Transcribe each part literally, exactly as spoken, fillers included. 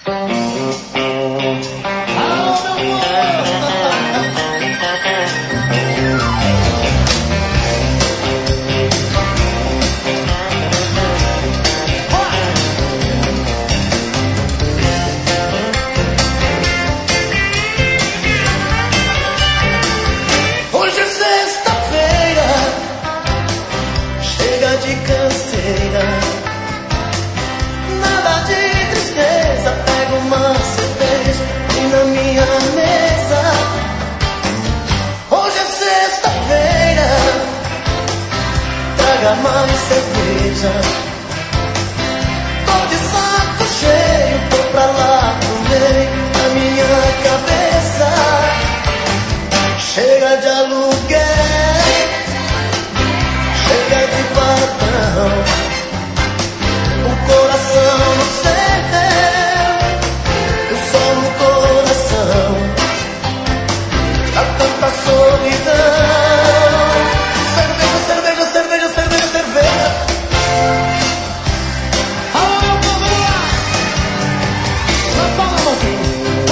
Hoje é sexta-feira, chega de canseira, nada de tristeza. Pega uma cerveja e na minha mesa. Hoje é sexta-feira, traga mais cerveja. Tô de saco cheio, tô pra lá pro meio da minha cabeça. Chega de aluguel, chega de patrão, o coração no céu, o sol no coração, há tanta solidão. Cerveja, cerveja, cerveja, cerveja, cerveja. Alô, meu povo, vamos lá! Na palma, mãozinha.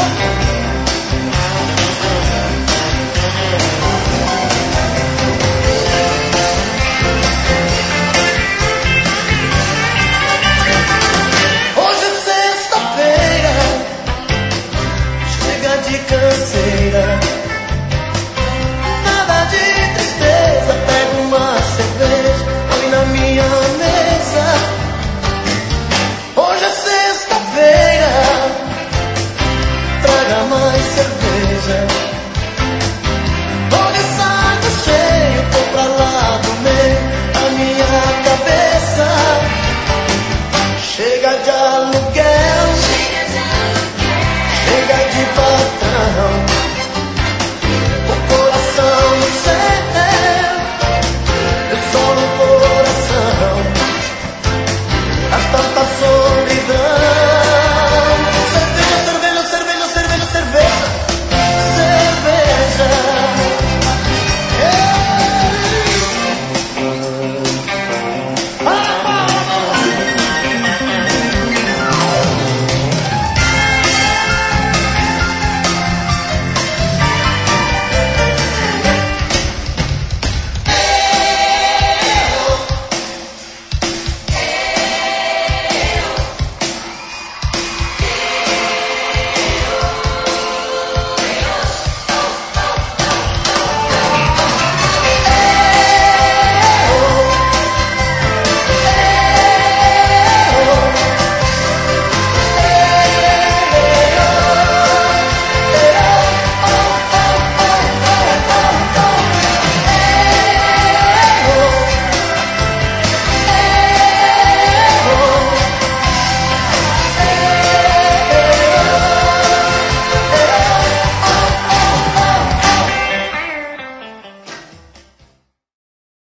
De canseira, nada de tristeza. Pega uma cerveja, põe na minha mesa. Hoje é sexta-feira, traga mais cerveja.